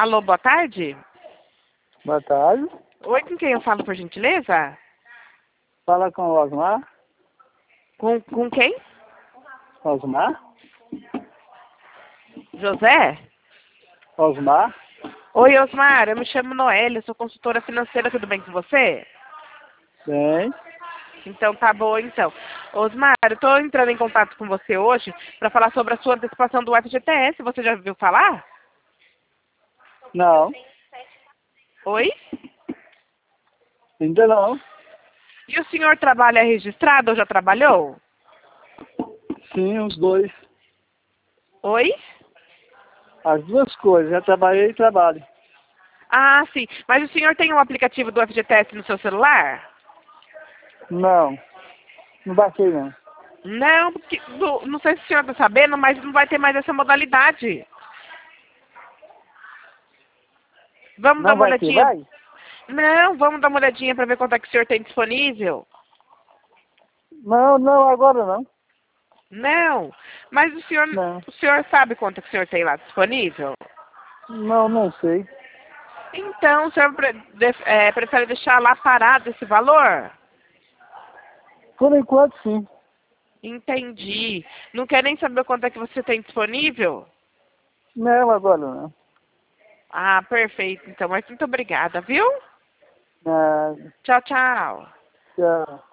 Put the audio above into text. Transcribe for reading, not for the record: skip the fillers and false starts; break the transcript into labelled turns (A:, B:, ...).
A: Alô, boa tarde.
B: Boa tarde.
A: Oi, com quem eu falo, por gentileza?
B: Fala com o Osmar.
A: Com quem?
B: Osmar?
A: José?
B: Osmar?
A: Oi, Osmar, eu me chamo Noélia, sou consultora financeira, tudo bem com você?
B: Bem.
A: Então tá bom, então. Osmar, eu tô entrando em contato com você hoje para falar sobre a sua antecipação do FGTS, você já ouviu falar?
B: Não.
A: Oi?
B: Ainda não.
A: E o senhor trabalha registrado ou já trabalhou?
B: Sim, os dois.
A: Oi?
B: As duas coisas. Já trabalhei e trabalho.
A: Ah, sim. Mas o senhor tem o aplicativo do FGTS no seu celular?
B: Não. Não baixei não.
A: Não, porque, não sei se o senhor está sabendo, mas não vai ter mais essa modalidade. Vamos dar
B: Não
A: uma
B: vai ter,
A: olhadinha.
B: vai?
A: Não, vamos dar uma olhadinha para ver quanto é que o senhor tem disponível.
B: Não, não, agora não.
A: Não, mas
B: Não.
A: o senhor sabe quanto que o senhor tem lá disponível?
B: Não, não sei.
A: Então, o senhor prefere deixar lá parado esse valor?
B: Por enquanto, sim.
A: Entendi. Não quer nem saber quanto é que você tem disponível?
B: Não, agora não.
A: Ah, perfeito. Então, mas muito obrigada, viu?
B: Nada.
A: Tchau, tchau.
B: Tchau.